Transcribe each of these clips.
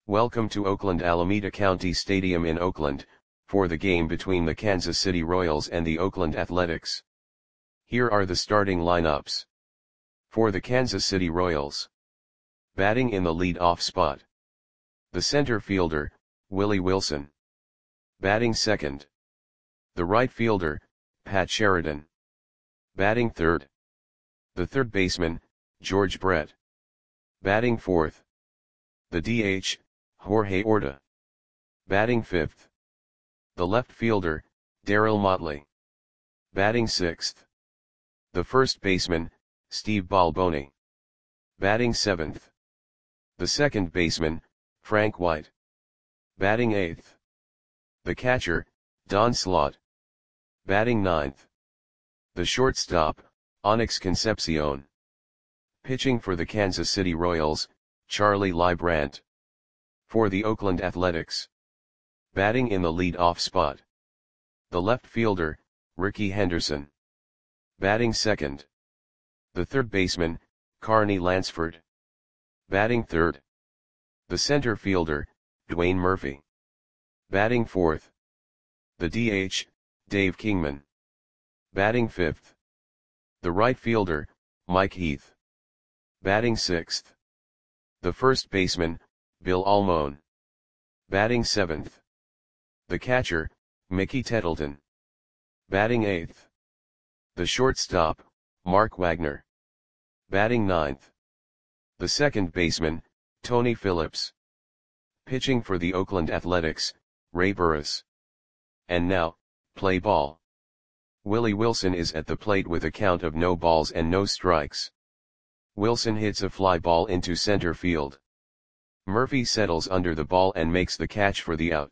Welcome to Oakland Alameda County Stadium in Oakland, for the game between the Kansas City Royals and the Oakland Athletics. Here are the starting lineups. For the Kansas City Royals. Batting in the lead-off spot. The center fielder, Willie Wilson. Batting second. The right fielder, Pat Sheridan. Batting third. The third baseman, George Brett. Batting fourth. The DH, Jorge Orta. Batting fifth. The left fielder, Darryl Motley. Batting sixth. The first baseman, Steve Balboni. Batting seventh. The second baseman, Frank White. Batting eighth. The catcher, Don Slaught. Batting ninth. The shortstop, Onyx Concepcion. Pitching for the Kansas City Royals, Charlie Leibrandt. For the Oakland Athletics. Batting in the lead-off spot. The left fielder, Rickey Henderson. Batting second. The third baseman, Carney Lansford. Batting third. The center fielder, Dwayne Murphy. Batting fourth. The DH, Dave Kingman. Batting fifth. The right fielder, Mike Heath. Batting sixth. The first baseman, Bill Almon. Batting seventh. The catcher, Mickey Tettleton. Batting eighth. The shortstop, Mark Wagner. Batting ninth. The second baseman, Tony Phillips. Pitching for the Oakland Athletics, Ray Burris. And now, play ball. Willie Wilson is at the plate with a count of no balls and no strikes. Wilson hits a fly ball into center field. Murphy settles under the ball and makes the catch for the out.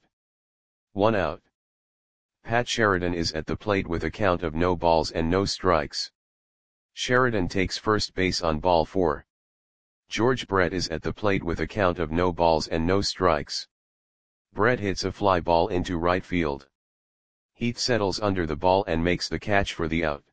1 out. Pat Sheridan is at the plate with a count of no balls and no strikes. Sheridan takes first base on ball 4. George Brett is at the plate with a count of no balls and no strikes. Brett hits a fly ball into right field. Heath settles under the ball and makes the catch for the out.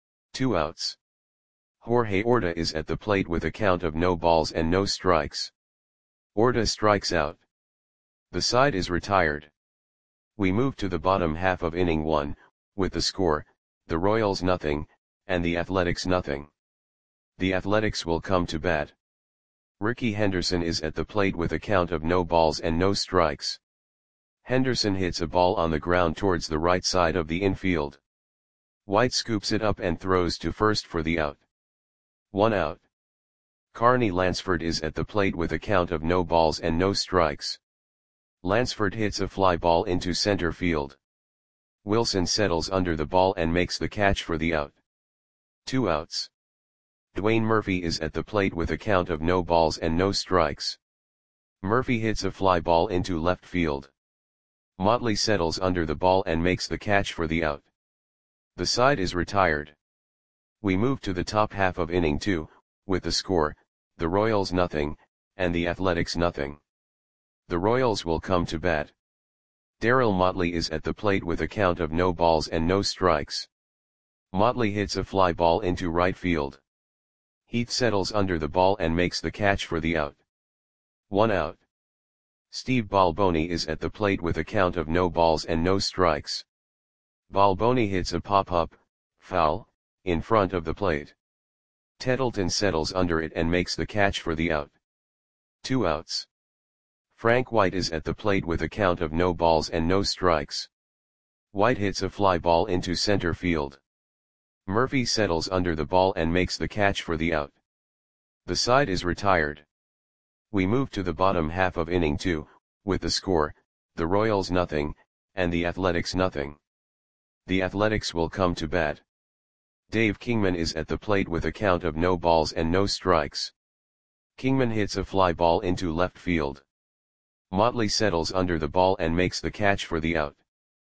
2 outs. Jorge Orta is at the plate with a count of no balls and no strikes. Orta strikes out. The side is retired. We move to the bottom half of inning 1, with the score, the Royals nothing, and the Athletics nothing. The Athletics will come to bat. Rickey Henderson is at the plate with a count of no balls and no strikes. Henderson hits a ball on the ground towards the right side of the infield. White scoops it up and throws to first for the out. 1 out. Carney Lansford is at the plate with a count of no balls and no strikes. Lansford hits a fly ball into center field. Wilson settles under the ball and makes the catch for the out. 2 outs. Dwayne Murphy is at the plate with a count of no balls and no strikes. Murphy hits a fly ball into left field. Motley settles under the ball and makes the catch for the out. The side is retired. We move to the top half of inning 2, with the score, the Royals nothing, and the Athletics nothing. The Royals will come to bat. Darryl Motley is at the plate with a count of no balls and no strikes. Motley hits a fly ball into right field. Heath settles under the ball and makes the catch for the out. 1 out. Steve Balboni is at the plate with a count of no balls and no strikes. Balboni hits a pop-up, foul, in front of the plate. Tettleton settles under it and makes the catch for the out. 2 outs. Frank White is at the plate with a count of no balls and no strikes. White hits a fly ball into center field. Murphy settles under the ball and makes the catch for the out. The side is retired. We move to the bottom half of inning 2, with the score, the Royals nothing, and the Athletics nothing. The Athletics will come to bat. Dave Kingman is at the plate with a count of no balls and no strikes. Kingman hits a fly ball into left field. Motley settles under the ball and makes the catch for the out.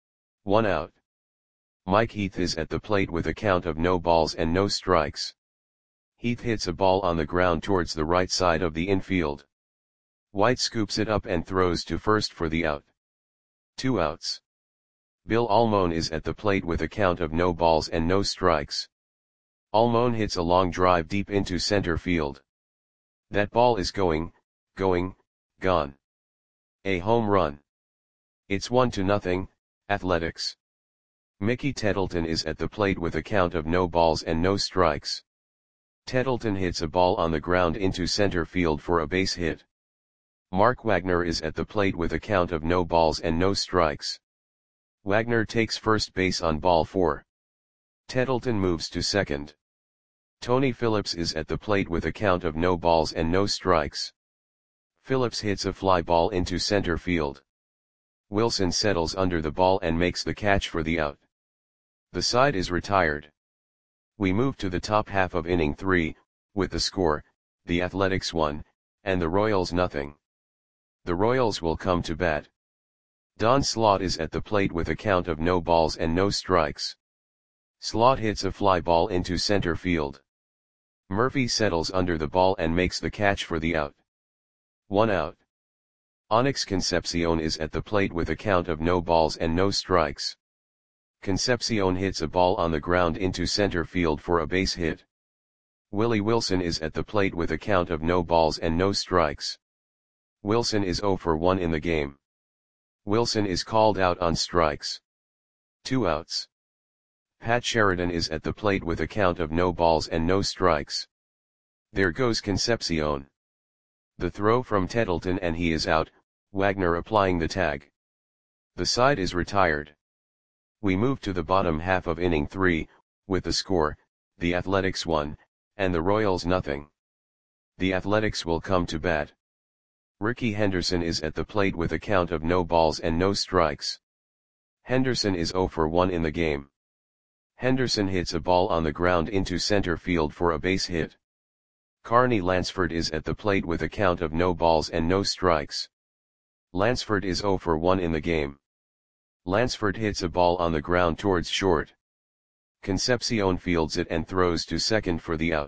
1 out. Mike Heath is at the plate with a count of no balls and no strikes. Heath hits a ball on the ground towards the right side of the infield. White scoops it up and throws to first for the out. 2 outs. Bill Almon is at the plate with a count of no balls and no strikes. Almon hits a long drive deep into center field. That ball is gone. A home run. It's 1-0, Athletics. Mickey Tettleton is at the plate with a count of no balls and no strikes. Tettleton hits a ball on the ground into center field for a base hit. Mark Wagner is at the plate with a count of no balls and no strikes. Wagner takes first base on ball 4. Tettleton moves to second. Tony Phillips is at the plate with a count of no balls and no strikes. Phillips hits a fly ball into center field. Wilson settles under the ball and makes the catch for the out. The side is retired. We move to the top half of inning 3, with the score, the Athletics 1, and the Royals nothing. The Royals will come to bat. Don Slaught is at the plate with a count of no balls and no strikes. Slaught hits a fly ball into center field. Murphy settles under the ball and makes the catch for the out. 1 out. Onyx Concepcion is at the plate with a count of no balls and no strikes. Concepcion hits a ball on the ground into center field for a base hit. Willie Wilson is at the plate with a count of no balls and no strikes. Wilson is 0 for 1 in the game. Wilson is called out on strikes. 2 outs. Pat Sheridan is at the plate with a count of no balls and no strikes. There goes Concepcion. The throw from Tettleton and he is out, Wagner applying the tag. The side is retired. We move to the bottom half of inning 3, with the score, the Athletics 1, and the Royals nothing. The Athletics will come to bat. Ricky Henderson is at the plate with a count of no balls and no strikes. Henderson is 0 for 1 in the game. Henderson hits a ball on the ground into center field for a base hit. Carney Lansford is at the plate with a count of no balls and no strikes. Lansford is 0 for 1 in the game. Lansford hits a ball on the ground towards short. Concepcion fields it and throws to second for the out.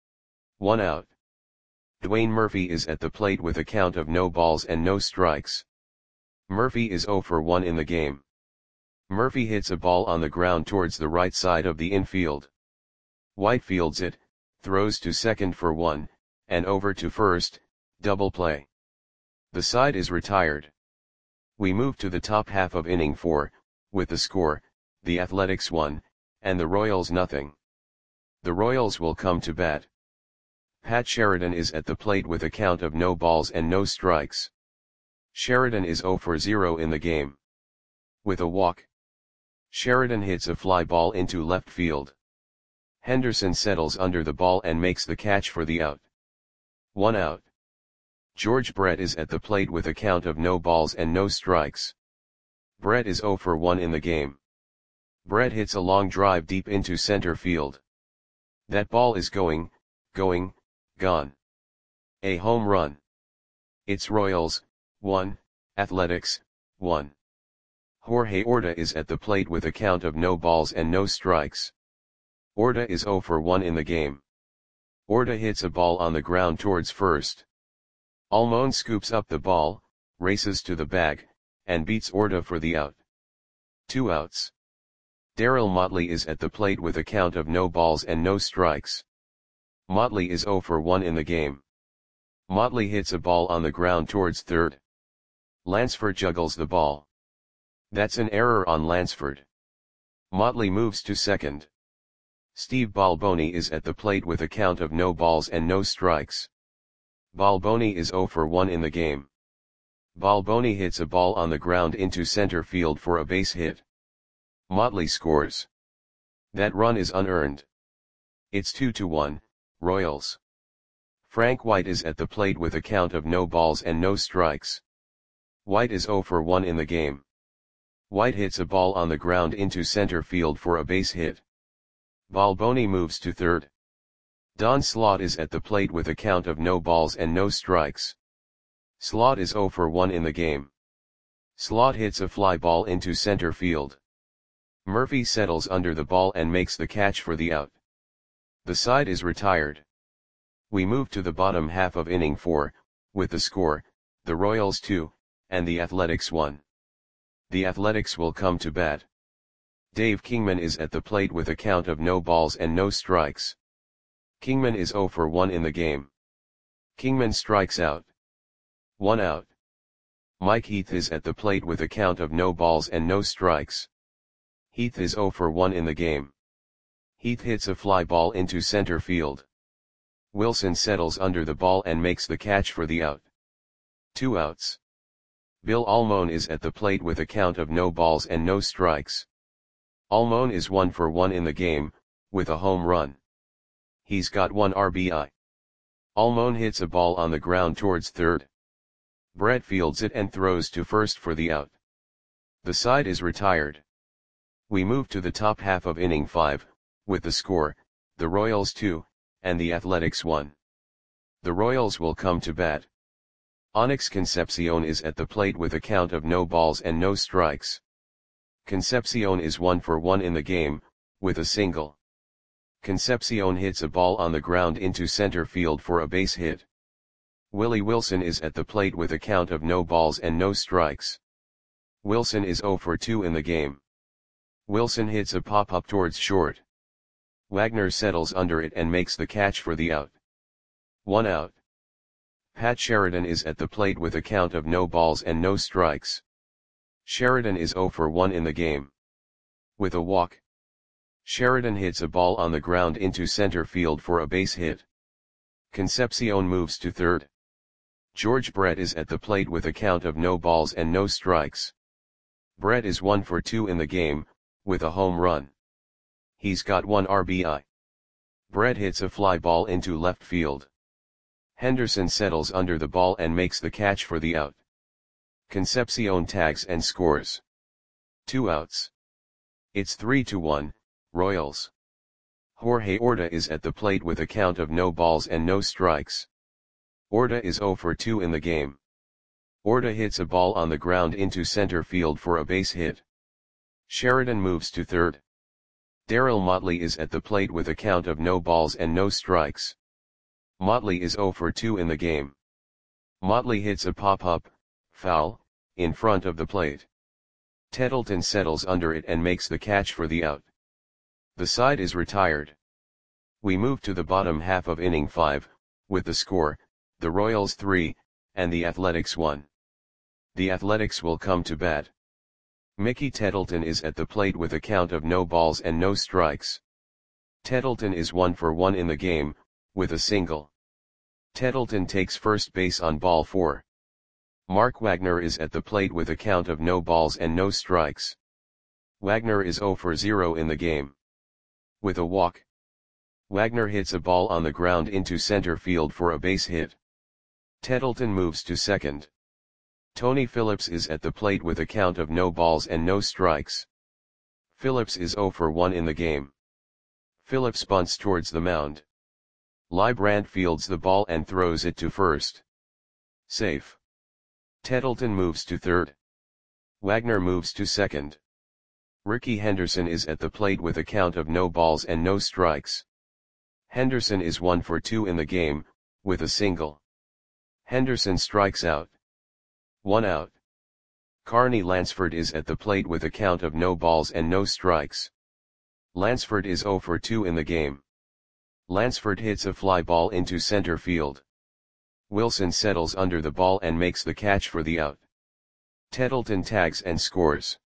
1 out. Dwayne Murphy is at the plate with a count of no balls and no strikes. Murphy is 0 for 1 in the game. Murphy hits a ball on the ground towards the right side of the infield. White fields it, throws to second for 1, and over to first, double play. The side is retired. We move to the top half of inning 4, with the score, the Athletics 1, and the Royals nothing. The Royals will come to bat. Pat Sheridan is at the plate with a count of no balls and no strikes. Sheridan is 0 for 0 in the game. With a walk. Sheridan hits a fly ball into left field. Henderson settles under the ball and makes the catch for the out. 1 out. George Brett is at the plate with a count of no balls and no strikes. Brett is 0 for 1 in the game. Brett hits a long drive deep into center field. That ball is going, gone. A home run. It's Royals, 1, Athletics, 1. Jorge Orta is at the plate with a count of no balls and no strikes. Orta is 0 for 1 in the game. Orta hits a ball on the ground towards first. Almon scoops up the ball, races to the bag, and beats Orta for the out. 2 outs. Darryl Motley is at the plate with a count of no balls and no strikes. Motley is 0 for 1 in the game. Motley hits a ball on the ground towards third. Lansford juggles the ball. That's an error on Lansford. Motley moves to second. Steve Balboni is at the plate with a count of no balls and no strikes. Balboni is 0 for 1 in the game. Balboni hits a ball on the ground into center field for a base hit. Motley scores. That run is unearned. It's 2-1, Royals. Frank White is at the plate with a count of no balls and no strikes. White is 0 for 1 in the game. White hits a ball on the ground into center field for a base hit. Balboni moves to third. Don Slaught is at the plate with a count of no balls and no strikes. Slaught is 0 for 1 in the game. Slaught hits a fly ball into center field. Murphy settles under the ball and makes the catch for the out. The side is retired. We move to the bottom half of inning 4, with the score, the Royals 2, and the Athletics 1. The Athletics will come to bat. Dave Kingman is at the plate with a count of no balls and no strikes. Kingman is 0 for 1 in the game. Kingman strikes out. 1 out. Mike Heath is at the plate with a count of no balls and no strikes. Heath is 0 for 1 in the game. Heath hits a fly ball into center field. Wilson settles under the ball and makes the catch for the out. 2 outs. Bill Almon is at the plate with a count of no balls and no strikes. Almon is 1 for 1 in the game, with a home run. He's got 1 RBI. Almon hits a ball on the ground towards third. Brett fields it and throws to first for the out. The side is retired. We move to the top half of inning 5, with the score, the Royals 2, and the Athletics 1. The Royals will come to bat. Onyx Concepcion is at the plate with a count of no balls and no strikes. Concepcion is 1 for 1 in the game, with a single. Concepcion hits a ball on the ground into center field for a base hit. Willie Wilson is at the plate with a count of no balls and no strikes. Wilson is 0 for 2 in the game. Wilson hits a pop-up towards short. Wagner settles under it and makes the catch for the out. 1 out. Pat Sheridan is at the plate with a count of no balls and no strikes. Sheridan is 0 for 1 in the game. With a walk. Sheridan hits a ball on the ground into center field for a base hit. Concepcion moves to third. George Brett is at the plate with a count of no balls and no strikes. Brett is 1 for 2 in the game, with a home run. He's got 1 RBI. Brett hits a fly ball into left field. Henderson settles under the ball and makes the catch for the out. Concepcion tags and scores. 2 outs. It's 3-1, Royals. Jorge Orta is at the plate with a count of no balls and no strikes. Orta is 0 for 2 in the game. Orta hits a ball on the ground into center field for a base hit. Sheridan moves to third. Darryl Motley is at the plate with a count of no balls and no strikes. Motley is 0 for 2 in the game. Motley hits a pop-up, foul, in front of the plate. Tettleton settles under it and makes the catch for the out. The side is retired. We move to the bottom half of inning 5, with the score, the Royals 3, and the Athletics 1. The Athletics will come to bat. Mickey Tettleton is at the plate with a count of no balls and no strikes. Tettleton is 1 for 1 in the game, with a single. Tettleton takes first base on ball 4. Mark Wagner is at the plate with a count of no balls and no strikes. Wagner is 0 for 0 in the game. With a walk. Wagner hits a ball on the ground into center field for a base hit. Tettleton moves to second. Tony Phillips is at the plate with a count of no balls and no strikes. Phillips is 0 for 1 in the game. Phillips bunts towards the mound. Librand fields the ball and throws it to first. Safe. Tettleton moves to third. Wagner moves to second. Ricky Henderson is at the plate with a count of no balls and no strikes. Henderson is 1 for 2 in the game, with a single. Henderson strikes out. 1 out. Carney Lansford is at the plate with a count of no balls and no strikes. Lansford is 0 for 2 in the game. Lansford hits a fly ball into center field. Wilson settles under the ball and makes the catch for the out. Tettleton tags and scores.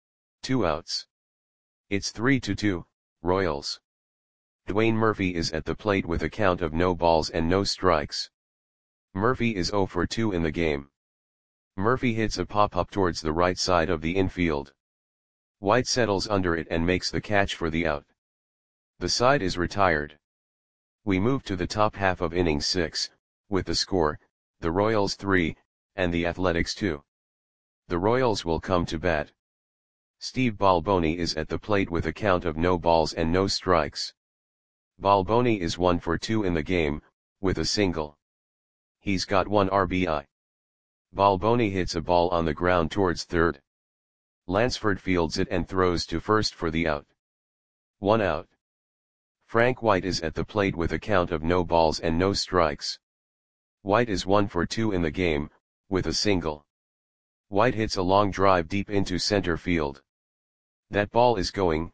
2 outs. It's 3-2, Royals. Dwayne Murphy is at the plate with a count of no balls and no strikes. Murphy is 0 for 2 in the game. Murphy hits a pop-up towards the right side of the infield. White settles under it and makes the catch for the out. The side is retired. We move to the top half of inning 6, with the score, the Royals 3, and the Athletics 2. The Royals will come to bat. Steve Balboni is at the plate with a count of no balls and no strikes. Balboni is 1 for 2 in the game, with a single. He's got 1 RBI. Balboni hits a ball on the ground towards third. Lansford fields it and throws to first for the out. 1 out. Frank White is at the plate with a count of no balls and no strikes. White is 1 for 2 in the game, with a single. White hits a long drive deep into center field. That ball is gone.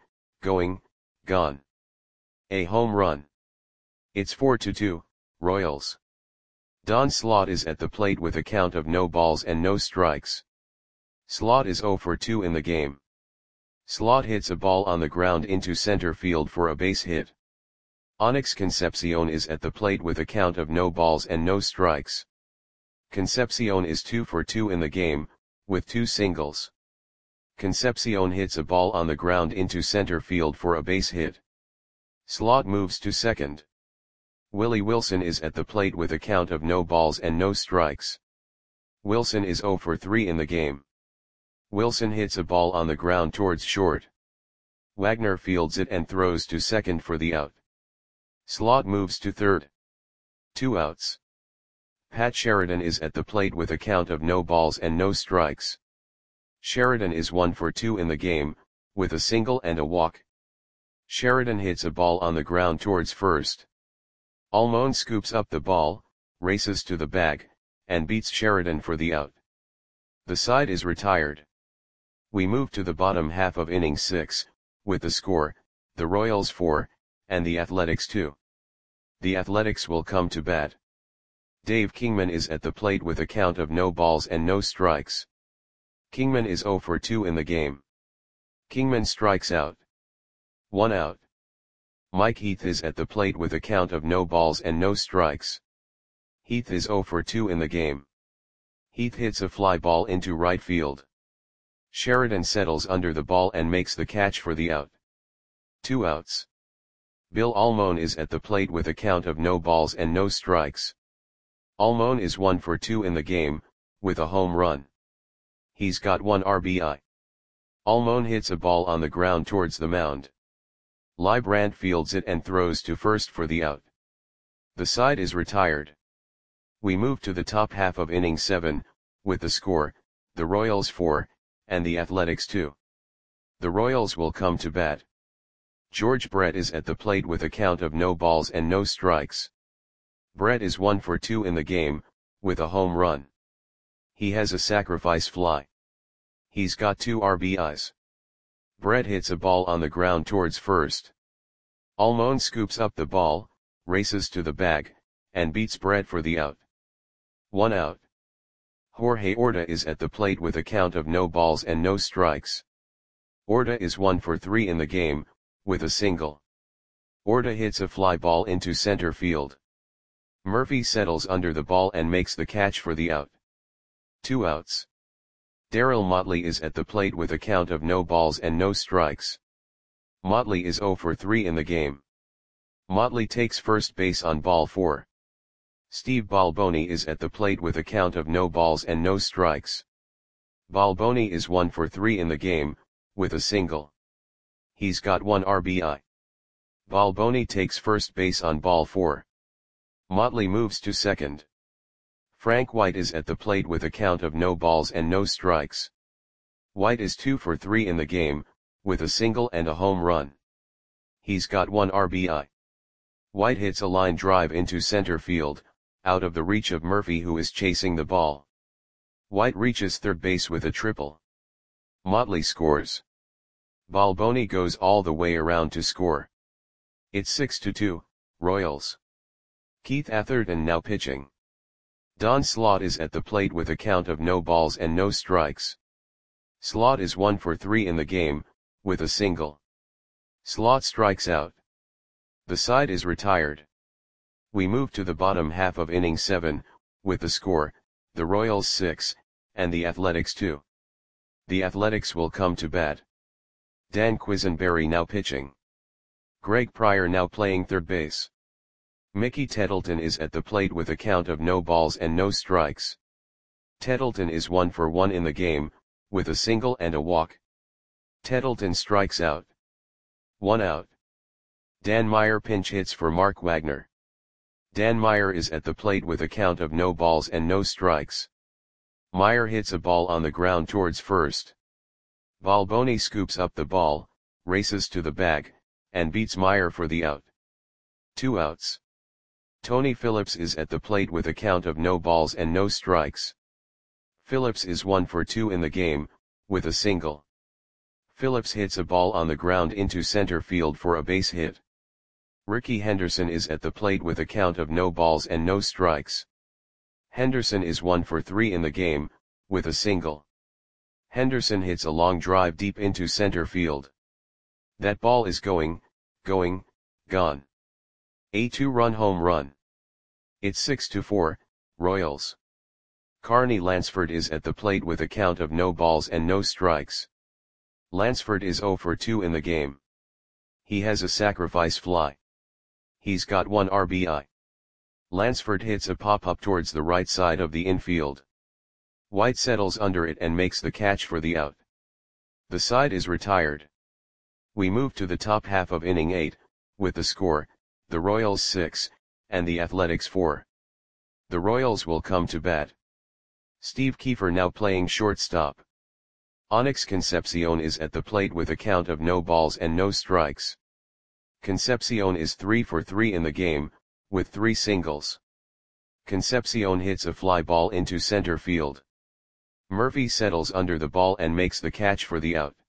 A home run. It's 4-2, Royals. Don Slot is at the plate with a count of no balls and no strikes. Slot is 0 for 2 in the game. Slot hits a ball on the ground into center field for a base hit. Onyx Concepcion is at the plate with a count of no balls and no strikes. Concepcion is 2 for 2 in the game, with 2 singles. Concepcion hits a ball on the ground into center field for a base hit. Slot moves to second. Willie Wilson is at the plate with a count of no balls and no strikes. Wilson is 0 for 3 in the game. Wilson hits a ball on the ground towards short. Wagner fields it and throws to second for the out. Slot moves to third. 2 outs. Pat Sheridan is at the plate with a count of no balls and no strikes. Sheridan is 1 for 2 in the game, with a single and a walk. Sheridan hits a ball on the ground towards first. Almon scoops up the ball, races to the bag, and beats Sheridan for the out. The side is retired. We move to the bottom half of inning 6, with the score, the Royals 4, and the Athletics 2. The Athletics will come to bat. Dave Kingman is at the plate with a count of no balls and no strikes. Kingman is 0 for 2 in the game. Kingman strikes out. 1 out. Mike Heath is at the plate with a count of no balls and no strikes. Heath is 0 for 2 in the game. Heath hits a fly ball into right field. Sheridan settles under the ball and makes the catch for the out. 2 outs. Bill Almon is at the plate with a count of no balls and no strikes. Almon is 1 for 2 in the game, with a home run. He's got 1 RBI. Almon hits a ball on the ground towards the mound. Librand fields it and throws to first for the out. The side is retired. We move to the top half of inning 7, with the score, the Royals 4, and the Athletics 2. The Royals will come to bat. George Brett is at the plate with a count of no balls and no strikes. Brett is 1 for 2 in the game, with a home run. He has a sacrifice fly. He's got 2 RBIs. Brett hits a ball on the ground towards first. Almon scoops up the ball, races to the bag, and beats Brett for the out. 1 out. Jorge Orta is at the plate with a count of no balls and no strikes. Orta is 1 for 3 in the game, with a single. Orta hits a fly ball into center field. Murphy settles under the ball and makes the catch for the out. 2 outs. Darryl Motley is at the plate with a count of no balls and no strikes. Motley is 0 for 3 in the game. Motley takes first base on ball 4. Steve Balboni is at the plate with a count of no balls and no strikes. Balboni is 1 for 3 in the game, with a single. He's got 1 RBI. Balboni takes first base on ball 4. Motley moves to second. Frank White is at the plate with a count of no balls and no strikes. White is 2 for 3 in the game, with a single and a home run. He's got 1 RBI. White hits a line drive into center field, out of the reach of Murphy who is chasing the ball. White reaches third base with a triple. Motley scores. Balboni goes all the way around to score. It's 6-2, Royals. Keith Atherton now pitching. Don Slot is at the plate with a count of no balls and no strikes. Slot is 1 for 3 in the game, with a single. Slot strikes out. The side is retired. We move to the bottom half of inning 7, with the score, the Royals 6, and the Athletics 2. The Athletics will come to bat. Dan Quisenberry now pitching. Greg Pryor now playing third base. Mickey Tettleton is at the plate with a count of no balls and no strikes. Tettleton is 1 for 1 in the game, with a single and a walk. Tettleton strikes out. 1 out. Dan Meyer pinch hits for Mark Wagner. Dan Meyer is at the plate with a count of no balls and no strikes. Meyer hits a ball on the ground towards first. Balboni scoops up the ball, races to the bag, and beats Meyer for the out. 2 outs. Tony Phillips is at the plate with a count of no balls and no strikes. Phillips is 1 for 2 in the game, with a single. Phillips hits a ball on the ground into center field for a base hit. Ricky Henderson is at the plate with a count of no balls and no strikes. Henderson is 1 for 3 in the game, with a single. Henderson hits a long drive deep into center field. That ball is going, gone. A 2-run home run. It's 6-4, Royals. Carney Lansford is at the plate with a count of no balls and no strikes. Lansford is 0 for 2 in the game. He has a sacrifice fly. He's got 1 RBI. Lansford hits a pop-up towards the right side of the infield. White settles under it and makes the catch for the out. The side is retired. We move to the top half of inning 8, with the score, the Royals 6, and the Athletics 4. The Royals will come to bat. Steve Kiefer now playing shortstop. Onyx Concepcion is at the plate with a count of no balls and no strikes. Concepcion is 3 for 3 in the game, with 3 singles. Concepcion hits a fly ball into center field. Murphy settles under the ball and makes the catch for the out.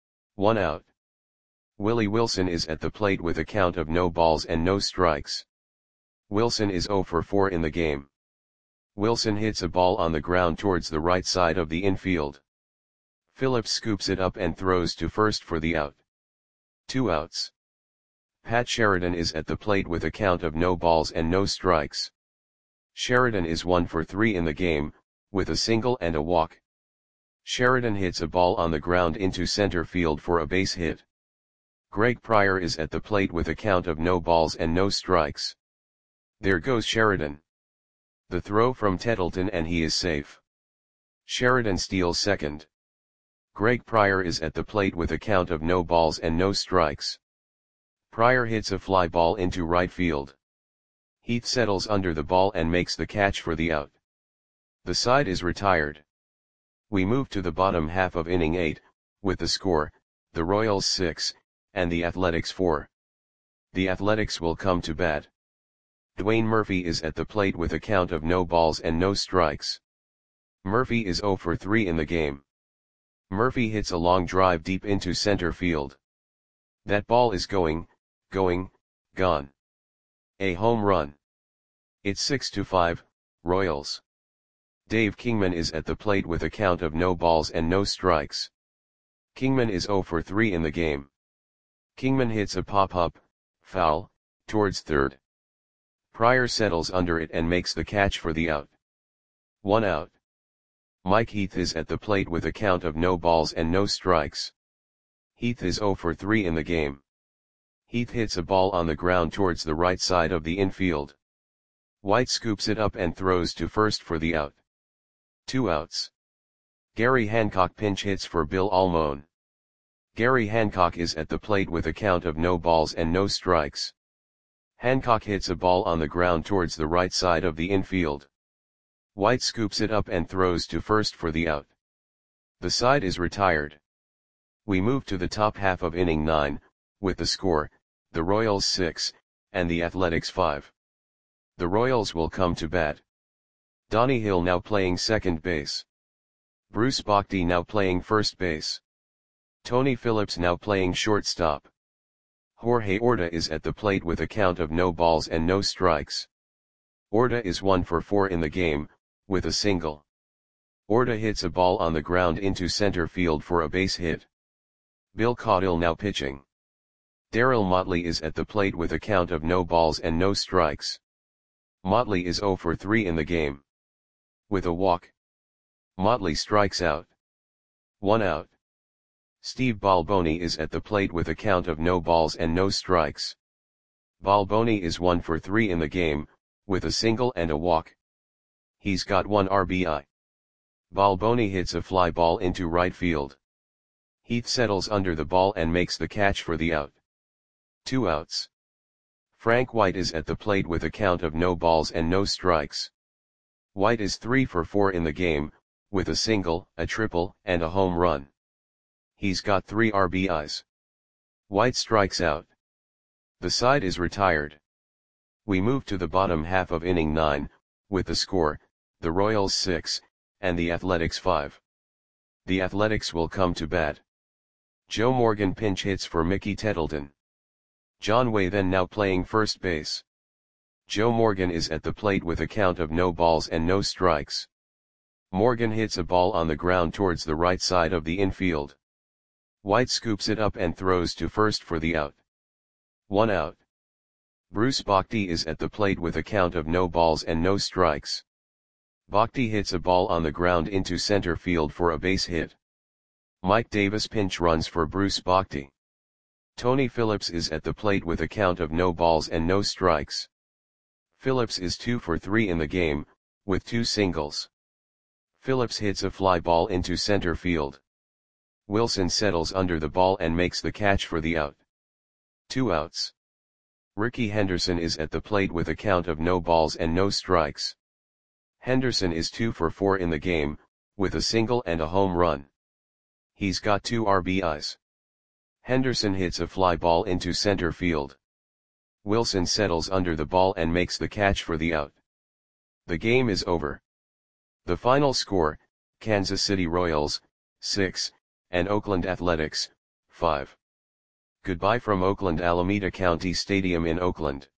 1 out. Willie Wilson is at the plate with a count of no balls and no strikes. Wilson is 0 for 4 in the game. Wilson hits a ball on the ground towards the right side of the infield. Phillips scoops it up and throws to first for the out. 2 outs. Pat Sheridan is at the plate with a count of no balls and no strikes. Sheridan is 1 for 3 in the game, with a single and a walk. Sheridan hits a ball on the ground into center field for a base hit. Greg Pryor is at the plate with a count of no balls and no strikes. There goes Sheridan. The throw from Tettleton and he is safe. Sheridan steals second. Greg Pryor is at the plate with a count of no balls and no strikes. Pryor hits a fly ball into right field. Heath settles under the ball and makes the catch for the out. The side is retired. We move to the bottom half of inning 8, with the score, the Royals 6, and the Athletics 4. The Athletics will come to bat. Dwayne Murphy is at the plate with a count of no balls and no strikes. Murphy is 0 for 3 in the game. Murphy hits a long drive deep into center field. That ball is going, gone. A home run. It's 6-5, Royals. Dave Kingman is at the plate with a count of no balls and no strikes. Kingman is 0 for 3 in the game. Kingman hits a pop-up, foul, towards third. Pryor settles under it and makes the catch for the out. 1 out. Mike Heath is at the plate with a count of no balls and no strikes. Heath is 0 for 3 in the game. Heath hits a ball on the ground towards the right side of the infield. White scoops it up and throws to first for the out. 2 outs. Gary Hancock pinch hits for Bill Almon. Gary Hancock is at the plate with a count of no balls and no strikes. Hancock hits a ball on the ground towards the right side of the infield. White scoops it up and throws to first for the out. The side is retired. We move to the top half of inning 9, with the score, the Royals 6, and the Athletics 5. The Royals will come to bat. Donnie Hill now playing second base. Bruce Bochy now playing first base. Tony Phillips now playing shortstop. Jorge Orta is at the plate with a count of no balls and no strikes. Orta is 1 for 4 in the game, with a single. Orta hits a ball on the ground into center field for a base hit. Bill Caudill now pitching. Darryl Motley is at the plate with a count of no balls and no strikes. Motley is 0 for 3 in the game. With a walk. Motley strikes out. 1 out. Steve Balboni is at the plate with a count of no balls and no strikes. Balboni is 1 for 3 in the game, with a single and a walk. He's got 1 RBI. Balboni hits a fly ball into right field. Heath settles under the ball and makes the catch for the out. 2 outs. Frank White is at the plate with a count of no balls and no strikes. White is 3 for 4 in the game, with a single, a triple, and a home run. He's got 3 RBIs. White strikes out. The side is retired. We move to the bottom half of inning 9, with the score, the Royals 6, and the Athletics 5. The Athletics will come to bat. Joe Morgan pinch hits for Mickey Tettleton. John Way then now playing first base. Joe Morgan is at the plate with a count of no balls and no strikes. Morgan hits a ball on the ground towards the right side of the infield. White scoops it up and throws to first for the out. 1 out. Bruce Bhakti is at the plate with a count of no balls and no strikes. Bhakti hits a ball on the ground into center field for a base hit. Mike Davis pinch runs for Bruce Bhakti. Tony Phillips is at the plate with a count of no balls and no strikes. Phillips is 2 for 3 in the game, with 2 singles. Phillips hits a fly ball into center field. Wilson settles under the ball and makes the catch for the out. 2 outs. Rickey Henderson is at the plate with a count of no balls and no strikes. Henderson is 2 for 4 in the game, with a single and a home run. He's got 2 RBIs. Henderson hits a fly ball into center field. Wilson settles under the ball and makes the catch for the out. The game is over. The final score, Kansas City Royals, 6, and Oakland Athletics, 5. Goodbye from Oakland Alameda County Stadium in Oakland.